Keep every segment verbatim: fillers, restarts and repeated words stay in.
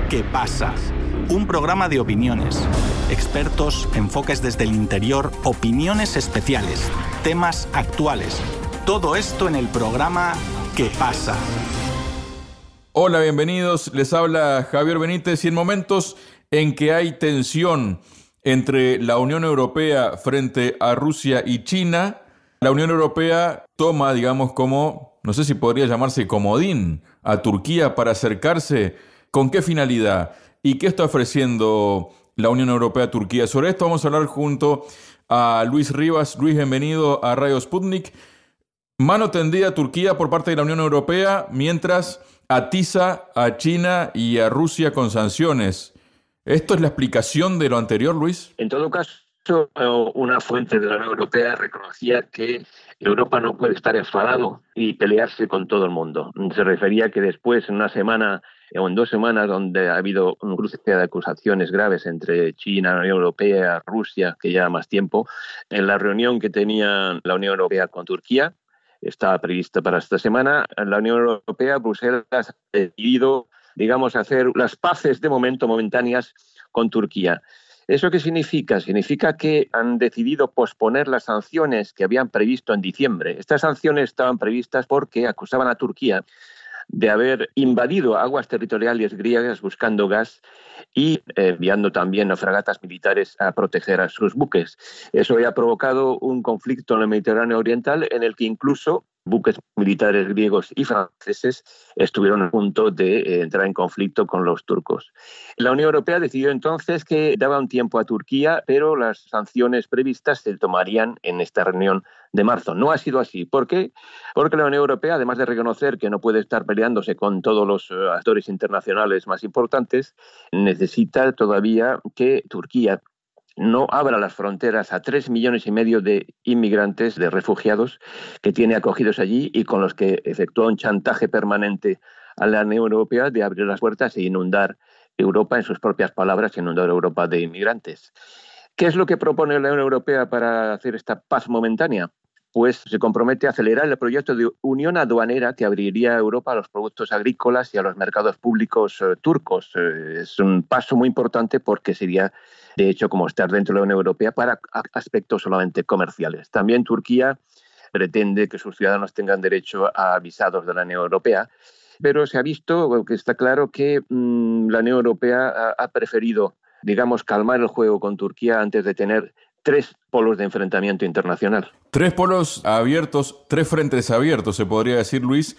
¿Qué pasa? Un programa de opiniones, expertos, enfoques desde el interior, opiniones especiales, temas actuales. Todo esto en el programa ¿Qué pasa? Hola, bienvenidos. Les habla Javier Benítez y en momentos en que hay tensión entre la Unión Europea frente a Rusia y China, la Unión Europea toma, digamos, como, no sé si podría llamarse comodín, a Turquía para acercarse. ¿Con qué finalidad? ¿Y qué está ofreciendo la Unión Europea a Turquía? Sobre esto vamos a hablar junto a Luis Rivas. Luis, bienvenido a Radio Sputnik. Mano tendida a Turquía por parte de la Unión Europea mientras atiza a China y a Rusia con sanciones. ¿Esto es la explicación de lo anterior, Luis? En todo caso, una fuente de la Unión Europea reconocía que Europa no puede estar enfadado y pelearse con todo el mundo. Se refería a que después, en una semana o en dos semanas, donde ha habido un cruce de acusaciones graves entre China, la Unión Europea, Rusia, que lleva más tiempo, en la reunión que tenía la Unión Europea con Turquía, estaba prevista para esta semana, la Unión Europea, Bruselas, ha decidido, digamos, hacer las paces de momento momentáneas con Turquía. ¿Eso qué significa? Significa que han decidido posponer las sanciones que habían previsto en diciembre. Estas sanciones estaban previstas porque acusaban a Turquía de haber invadido aguas territoriales griegas buscando gas y enviando también a fragatas militares a proteger a sus buques. Eso había provocado un conflicto en el Mediterráneo Oriental en el que incluso buques militares griegos y franceses estuvieron a punto de eh, entrar en conflicto con los turcos. La Unión Europea decidió entonces que daba un tiempo a Turquía, pero las sanciones previstas se tomarían en esta reunión de marzo. No ha sido así. ¿Por qué? Porque la Unión Europea, además de reconocer que no puede estar peleándose con todos los uh, actores internacionales más importantes, necesita todavía que Turquía no abra las fronteras a tres millones y medio de inmigrantes, de refugiados que tiene acogidos allí y con los que efectúa un chantaje permanente a la Unión Europea de abrir las puertas e inundar Europa, en sus propias palabras, inundar Europa de inmigrantes. ¿Qué es lo que propone la Unión Europea para hacer esta paz momentánea? Pues se compromete a acelerar el proyecto de unión aduanera que abriría Europa a los productos agrícolas y a los mercados públicos eh, turcos. Eh, es un paso muy importante porque sería, de hecho, como estar dentro de la Unión Europea para aspectos solamente comerciales. También Turquía pretende que sus ciudadanos tengan derecho a visados de la Unión Europea, pero se ha visto que está claro que mmm, la Unión Europea ha, ha preferido, digamos, calmar el juego con Turquía antes de tener tres polos de enfrentamiento internacional. Tres polos abiertos, tres frentes abiertos, se podría decir, Luis,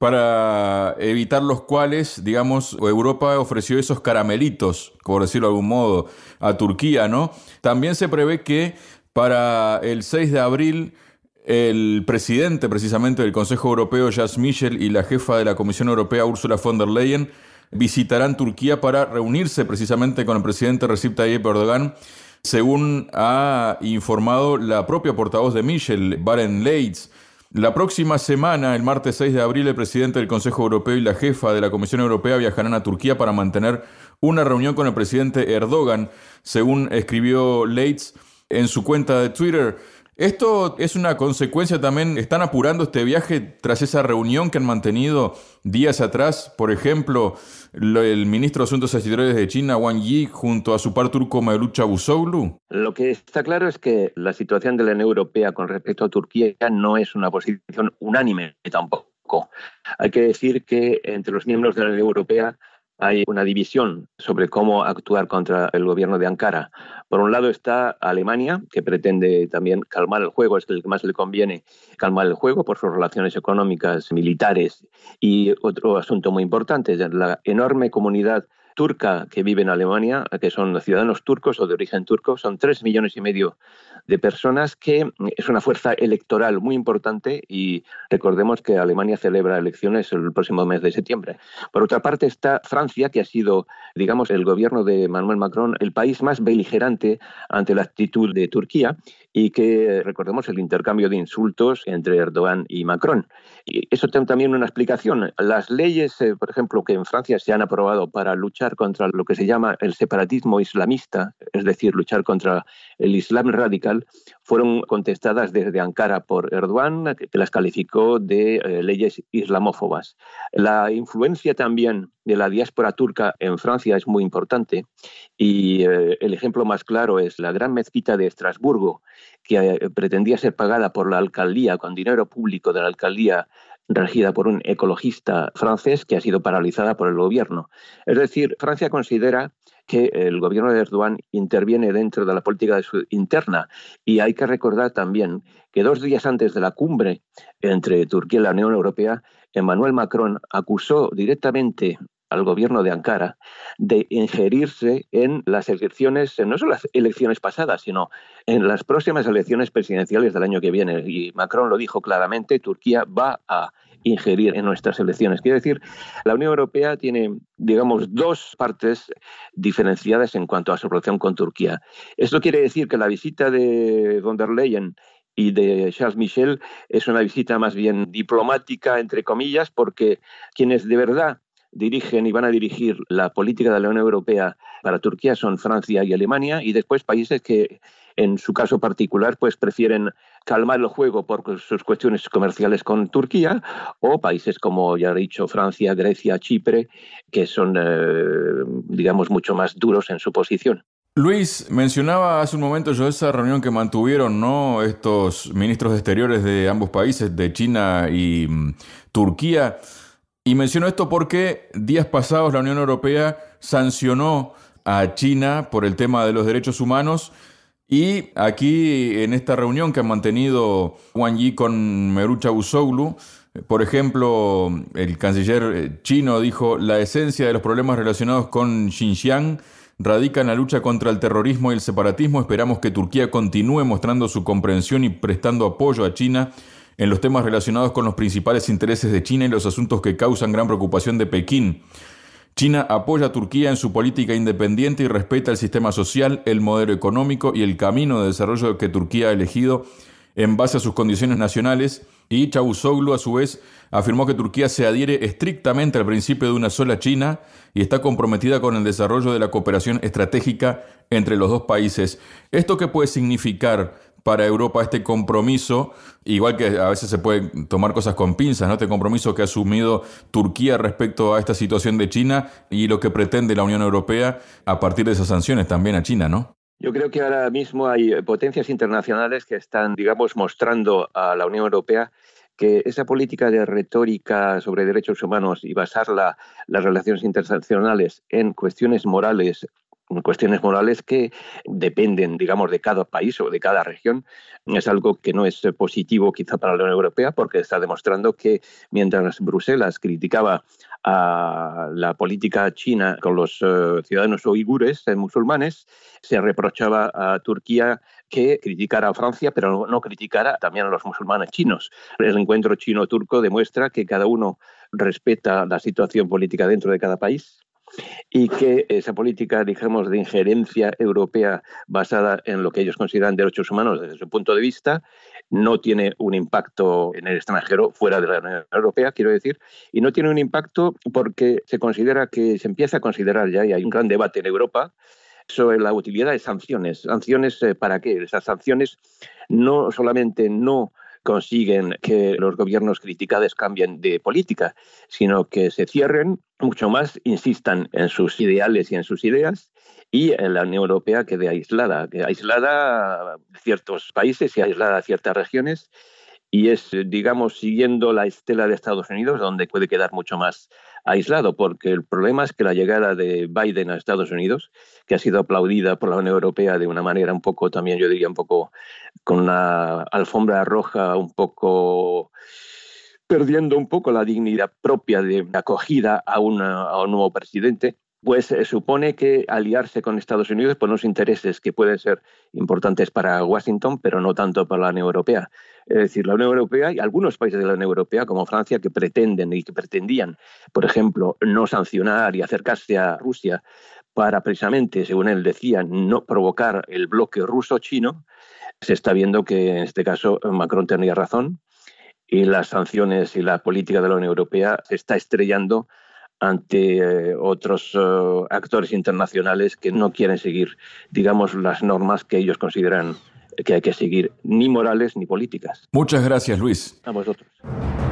para evitar los cuales, digamos, Europa ofreció esos caramelitos, por decirlo de algún modo, a Turquía, ¿no? También se prevé que para el seis de abril el presidente, precisamente, del Consejo Europeo, Charles Michel, y la jefa de la Comisión Europea, Ursula von der Leyen, visitarán Turquía para reunirse precisamente con el presidente Recep Tayyip Erdogan, según ha informado la propia portavoz de Michel, Baren Leitz. La próxima semana, el martes seis de abril, el presidente del Consejo Europeo y la jefa de la Comisión Europea viajarán a Turquía para mantener una reunión con el presidente Erdogan, según escribió Leitz en su cuenta de Twitter. Esto es una consecuencia también, están apurando este viaje tras esa reunión que han mantenido días atrás, por ejemplo, el ministro de Asuntos Exteriores de China, Wang Yi, junto a su par turco Mevlut Çavuşoğlu. Lo que está claro es que la situación de la Unión Europea con respecto a Turquía no es una posición unánime tampoco. Hay que decir que entre los miembros de la Unión Europea hay una división sobre cómo actuar contra el gobierno de Ankara. Por un lado está Alemania, que pretende también calmar el juego, es el que más le conviene calmar el juego por sus relaciones económicas, militares, y otro asunto muy importante, la enorme comunidad turca que vive en Alemania, que son ciudadanos turcos o de origen turco, son tres millones y medio de personas, que es una fuerza electoral muy importante y recordemos que Alemania celebra elecciones el próximo mes de septiembre. Por otra parte está Francia, que ha sido, digamos, el gobierno de Emmanuel Macron, el país más beligerante ante la actitud de Turquía y que, recordemos, el intercambio de insultos entre Erdogan y Macron. Y eso tiene también una explicación. Las leyes, eh, por ejemplo, que en Francia se han aprobado para luchar contra lo que se llama el separatismo islamista, es decir, luchar contra el Islam radical, tal, fueron contestadas desde Ankara por Erdogan, que las calificó de eh, leyes islamófobas. La influencia también de la diáspora turca en Francia es muy importante y eh, el ejemplo más claro es la gran mezquita de Estrasburgo, que eh, pretendía ser pagada por la alcaldía, con dinero público de la alcaldía regida por un ecologista francés, que ha sido paralizada por el gobierno. Es decir, Francia considera que el gobierno de Erdogan interviene dentro de la política de su interna. Y hay que recordar también que dos días antes de la cumbre entre Turquía y la Unión Europea, Emmanuel Macron acusó directamente al gobierno de Ankara de ingerirse en las elecciones, no solo las elecciones pasadas, sino en las próximas elecciones presidenciales del año que viene. Y Macron lo dijo claramente, Turquía va a ingerir en nuestras elecciones. Quiere decir, la Unión Europea tiene, digamos, dos partes diferenciadas en cuanto a su relación con Turquía. Esto quiere decir que la visita de von der Leyen y de Charles Michel es una visita más bien diplomática, entre comillas, porque quienes de verdad dirigen y van a dirigir la política de la Unión Europea para Turquía son Francia y Alemania, y después países que, en su caso particular, pues prefieren calmar el juego por sus cuestiones comerciales con Turquía, o países como, ya he dicho, Francia, Grecia, Chipre, que son, eh, digamos, mucho más duros en su posición. Luis, mencionaba hace un momento yo esa reunión que mantuvieron, ¿no?, estos ministros de exteriores de ambos países, de China y um, Turquía. Y menciono esto porque días pasados la Unión Europea sancionó a China por el tema de los derechos humanos, y aquí en esta reunión que han mantenido Wang Yi con Mevlut Cavusoglu, por ejemplo, el canciller chino dijo: la esencia de los problemas relacionados con Xinjiang radica en la lucha contra el terrorismo y el separatismo. Esperamos que Turquía continúe mostrando su comprensión y prestando apoyo a China en los temas relacionados con los principales intereses de China y los asuntos que causan gran preocupación de Pekín. China apoya a Turquía en su política independiente y respeta el sistema social, el modelo económico y el camino de desarrollo que Turquía ha elegido en base a sus condiciones nacionales. Y Cavusoglu, a su vez, afirmó que Turquía se adhiere estrictamente al principio de una sola China y está comprometida con el desarrollo de la cooperación estratégica entre los dos países. ¿Esto qué puede significar para Europa, este compromiso, igual que a veces se puede tomar cosas con pinzas, ¿no?, este compromiso que ha asumido Turquía respecto a esta situación de China y lo que pretende la Unión Europea a partir de esas sanciones también a China, ¿no? Yo creo que ahora mismo hay potencias internacionales que están, digamos, mostrando a la Unión Europea que esa política de retórica sobre derechos humanos y basar la, las relaciones internacionales en cuestiones morales, cuestiones morales que dependen, digamos, de cada país o de cada región, es algo que no es positivo quizá para la Unión Europea, porque está demostrando que mientras Bruselas criticaba a la política china con los uh, ciudadanos uigures, eh, musulmanes, se reprochaba a Turquía que criticara a Francia, pero no, no criticara también a los musulmanes chinos. El encuentro chino-turco demuestra que cada uno respeta la situación política dentro de cada país, y que esa política, digamos, de injerencia europea basada en lo que ellos consideran derechos humanos desde su punto de vista, no tiene un impacto en el extranjero, fuera de la Unión Europea, quiero decir, y no tiene un impacto porque se considera que, se empieza a considerar ya, y hay un gran debate en Europa sobre la utilidad de sanciones. ¿Sanciones eh, para qué? Esas sanciones no solamente no consiguen que los gobiernos criticados cambien de política, sino que se cierren, mucho más insistan en sus ideales y en sus ideas, y en la Unión Europea quede aislada, que aislada a ciertos países y aislada a ciertas regiones, y es, digamos, siguiendo la estela de Estados Unidos, donde puede quedar mucho más aislado, porque el problema es que la llegada de Biden a Estados Unidos, que ha sido aplaudida por la Unión Europea de una manera un poco, también yo diría un poco, con una alfombra roja, un poco perdiendo un poco la dignidad propia de acogida a, una, a un nuevo presidente, pues eh, supone que aliarse con Estados Unidos por unos intereses que pueden ser importantes para Washington, pero no tanto para la Unión Europea. Es decir, la Unión Europea y algunos países de la Unión Europea, como Francia, que pretenden y que pretendían, por ejemplo, no sancionar y acercarse a Rusia para precisamente, según él decía, no provocar el bloque ruso-chino, se está viendo que en este caso Macron tenía razón y las sanciones y la política de la Unión Europea se está estrellando ante eh, otros uh, actores internacionales que no quieren seguir, digamos, las normas que ellos consideran que hay que seguir, ni morales ni políticas. Muchas gracias, Luis. A vosotros.